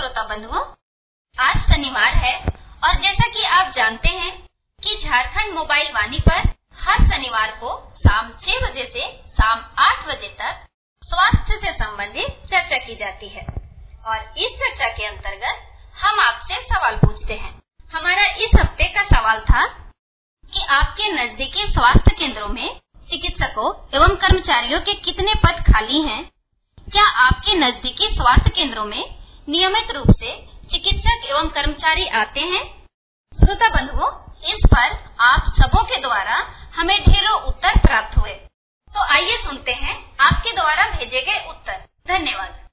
श्रोता बंधुओं, आज शनिवार है और जैसा कि आप जानते हैं कि झारखंड मोबाइल वाणी पर हर शनिवार को शाम 6 बजे से शाम 8 बजे तक स्वास्थ्य से संबंधित चर्चा की जाती है और इस चर्चा के अंतर्गत हम आपसे सवाल पूछते हैं। हमारा इस हफ्ते का सवाल था कि आपके नजदीकी स्वास्थ्य केंद्रों में चिकित्सकों एवं कर्मचारियों के कितने पद खाली हैं? क्या आपके नजदीकी स्वास्थ्य केंद्रों में नियमित रूप से चिकित्सक एवं कर्मचारी आते हैं? श्रोता बंधुओं, इस पर आप सबों के द्वारा हमें ढेरों उत्तर प्राप्त हुए। तो आइए सुनते हैं आपके द्वारा भेजे गए उत्तर। धन्यवाद।